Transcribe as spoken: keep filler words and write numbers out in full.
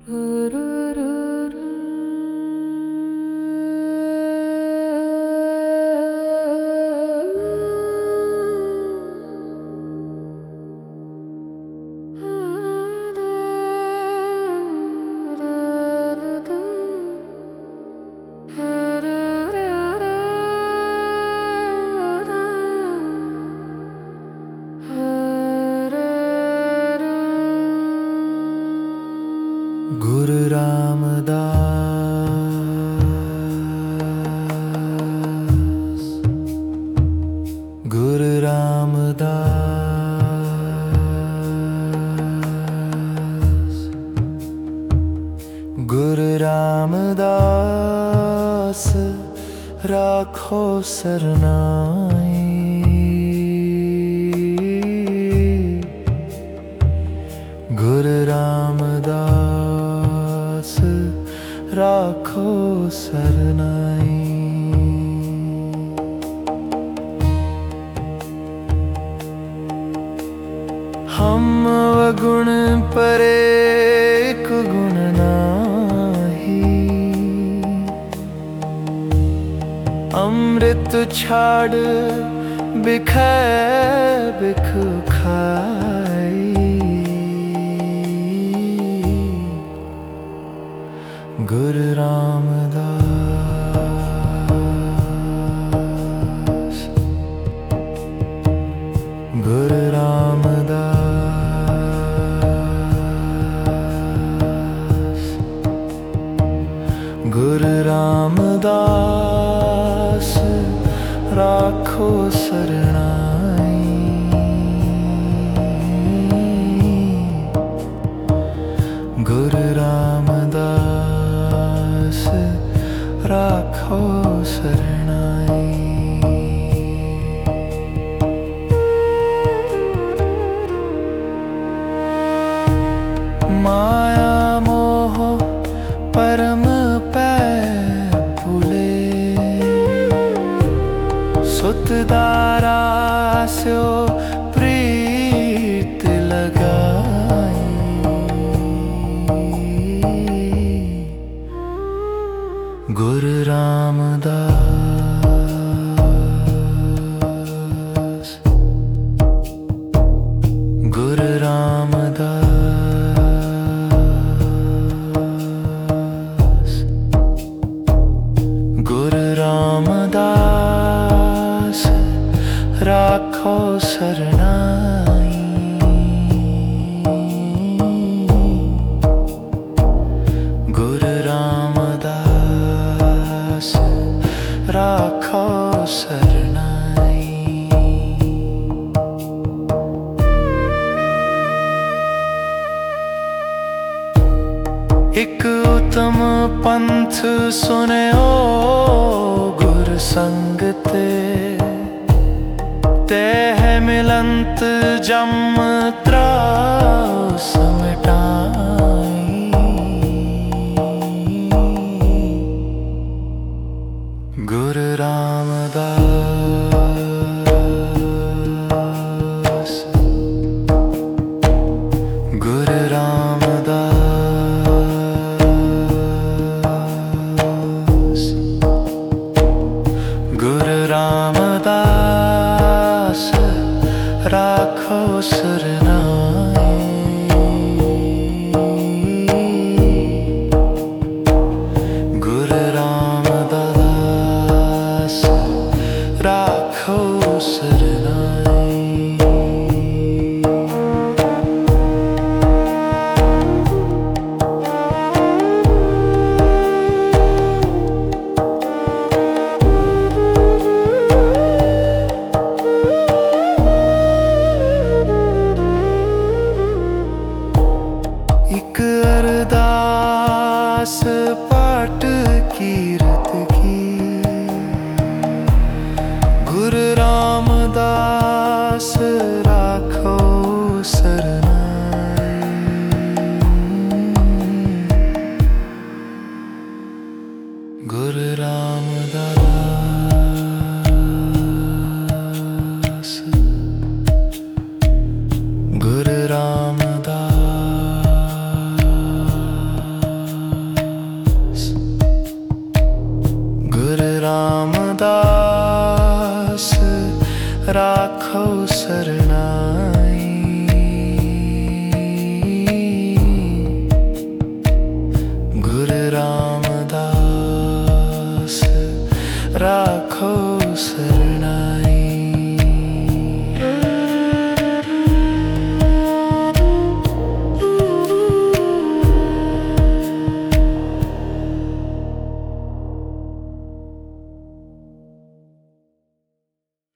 गुरु रामदास, गुरु रामदास, गुरु रामदास राखो सरनाई। गुरु रामदास राखो सरनाई। हम वगुण परे को गुण नाही, अमृत छाड़ बिखै बिख खाई। गुरु रामदास, गुरु रामदास, गुरु रामदास राखो सरनाई। गुरु रामदास राखो सरनाई। माया मोह परम पै भूले, सुत दारा स्यो प्रीत लगाई। गुरु रामदास, गुरु रामदास, गुरु रामदास राखो सरनाई। गुरु रामदास राखो सरनाई। एक उत्तम पंथ सुनयो गुर संग ते, तेह मिलंत जम त्रास मिटाई। गुरु रामदास, गुरु रामदास, गुरु रामदास राखो सरनाई। गुरु रामदास राखो सरनाई। एक अरदास पाठ कीरत की, गुरु रामदास राखो सरनाई। गुरु रामदास, गुरु रामदास, राखो सरना।